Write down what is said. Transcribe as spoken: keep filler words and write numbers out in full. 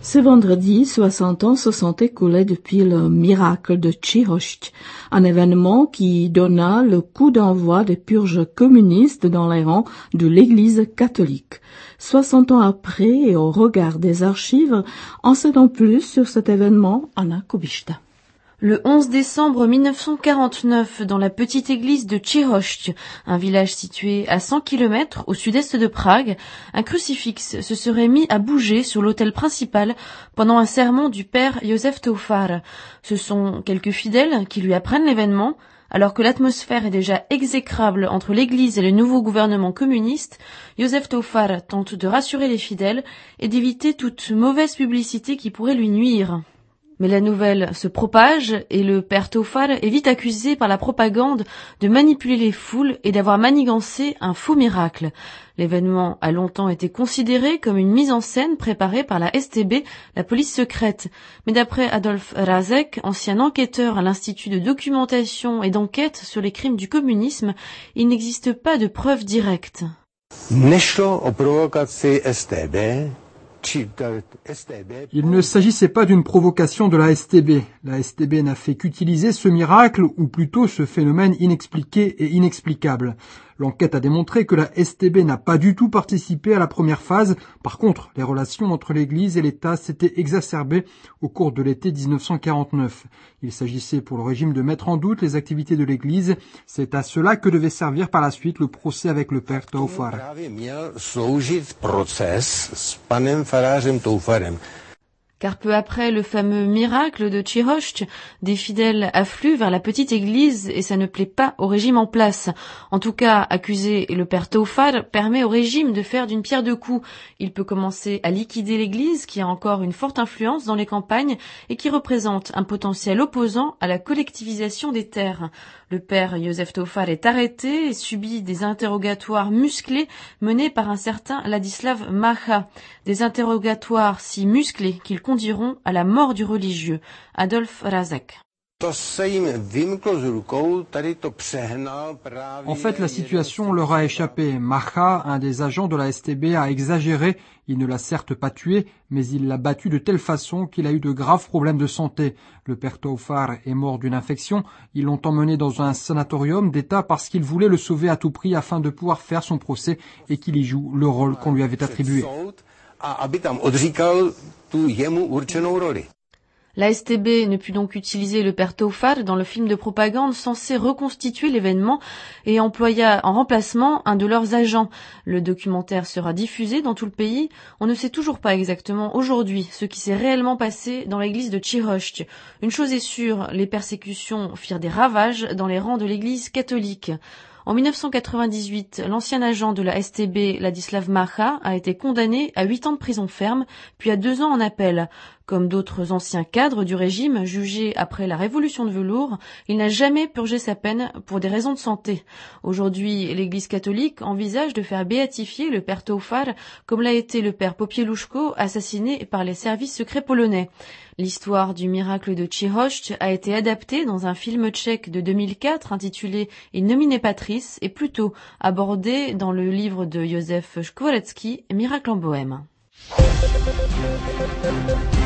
Ce vendredi, soixante ans se sont écoulés depuis le miracle de Chirocht, un événement qui donna le coup d'envoi des purges communistes dans les rangs de l'Église catholique. soixante ans après, et au regard des archives, en sait plus sur cet événement, Anna Kubishta. Le onze décembre mille neuf cent quarante-neuf, dans la petite église de Chirocht, un village situé à cent kilomètres au sud-est de Prague, un crucifix se serait mis à bouger sur l'autel principal pendant un sermon du père Józef Taufar. Ce sont quelques fidèles qui lui apprennent l'événement. Alors que l'atmosphère est déjà exécrable entre l'Église et le nouveau gouvernement communiste, Józef Taufar tente de rassurer les fidèles et d'éviter toute mauvaise publicité qui pourrait lui nuire. Mais la nouvelle se propage et le père Taufar est vite accusé par la propagande de manipuler les foules et d'avoir manigancé un faux miracle. L'événement a longtemps été considéré comme une mise en scène préparée par la S T B, la police secrète. Mais d'après Adolf Razek, ancien enquêteur à l'Institut de documentation et d'enquête sur les crimes du communisme, il n'existe pas de preuves directes. Nešlo o provokaci S T B. Il ne s'agissait pas d'une provocation de la S T B. La S T B n'a fait qu'utiliser ce miracle, ou plutôt ce phénomène inexpliqué et inexplicable. L'enquête a démontré que la S T B n'a pas du tout participé à la première phase. Par contre, les relations entre l'Église et l'État s'étaient exacerbées au cours de l'été dix-neuf cent quarante-neuf. Il s'agissait pour le régime de mettre en doute les activités de l'Église. C'est à cela que devait servir par la suite le procès avec le père Taufar. Car peu après le fameux miracle de Chirocht, des fidèles affluent vers la petite église et ça ne plaît pas au régime en place. En tout cas, accuser le père Taufar permet au régime de faire d'une pierre deux coups. Il peut commencer à liquider l'église qui a encore une forte influence dans les campagnes et qui représente un potentiel opposant à la collectivisation des terres. Le père Józef Taufar est arrêté et subit des interrogatoires musclés menés par un certain Ladislav Macha. Des interrogatoires si musclés qu'ils conduiront à la mort du religieux. Adolf Razek. En fait, la situation leur a échappé. Macha, un des agents de la S T B, a exagéré. Il ne l'a certes pas tué, mais il l'a battu de telle façon qu'il a eu de graves problèmes de santé. Le père Taufar est mort d'une infection. Ils l'ont emmené dans un sanatorium d'État parce qu'ils voulaient le sauver à tout prix afin de pouvoir faire son procès et qu'il y joue le rôle qu'on lui avait attribué. La S T B ne put donc utiliser le père Taufar dans le film de propagande censé reconstituer l'événement et employa en remplacement un de leurs agents. Le documentaire sera diffusé dans tout le pays. On ne sait toujours pas exactement aujourd'hui ce qui s'est réellement passé dans l'église de Chirocht. Une chose est sûre, les persécutions firent des ravages dans les rangs de l'église catholique. En mille neuf cent quatre-vingt-dix-huit, l'ancien agent de la S T B, Ladislav Macha, a été condamné à huit ans de prison ferme, puis à deux ans en appel. Comme d'autres anciens cadres du régime jugés après la révolution de velours, il n'a jamais purgé sa peine pour des raisons de santé. Aujourd'hui, l'Église catholique envisage de faire béatifier le père Taufar, comme l'a été le père Popieluszko, assassiné par les services secrets polonais. L'histoire du miracle de Chirocht a été adaptée dans un film tchèque de deux mille quatre intitulé Il nomine Patris et plutôt abordée dans le livre de Józef Skvoretzky, Miracle en Bohême.